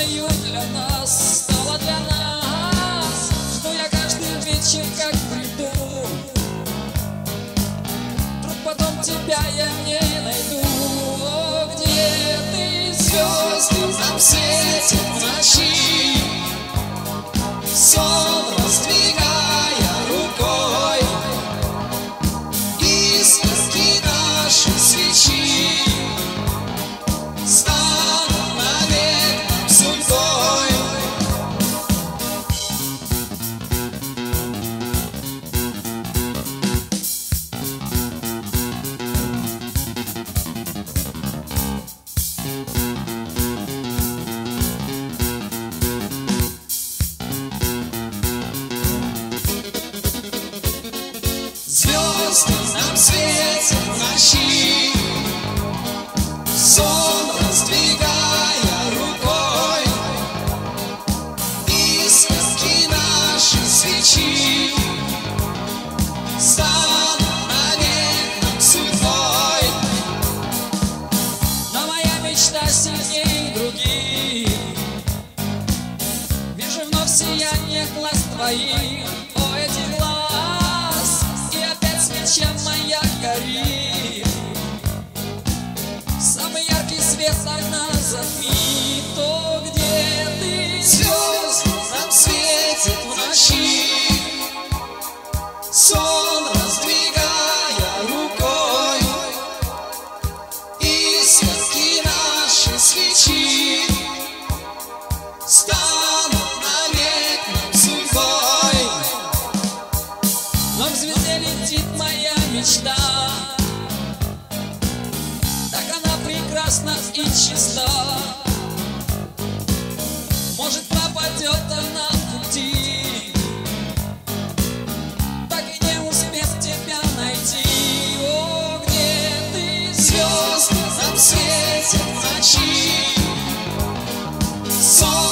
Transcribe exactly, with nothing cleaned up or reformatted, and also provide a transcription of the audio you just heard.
мою для нас, стала для нас, что я каждый вечер как приду. Вдруг потом тебя я не найду. О, где ты, звезды нам светят в ночи, сон раздвигая рукой, искорки наши свечи станут навек нам судьбой. Звезды нам светят в ночи, сон раздвигая рукой, искорки наши свечи станут навек нам судьбой. Но моя мечта сильней других, вижу вновь сияние глаз твоих. О, этих глаз, и опять свеча моя горит. Самый яркий свет огня затмит. То, где ты, звезды нам светят в ночи, сон раздвигая рукой, искорки наши свечи станут навек нам судьбой. Но к звезде летит моя мечта, так она прекрасна и чиста. Может, пропадет она в пути, так и не успев тебя найти. О, где ты, звезды нам светят в ночи, сон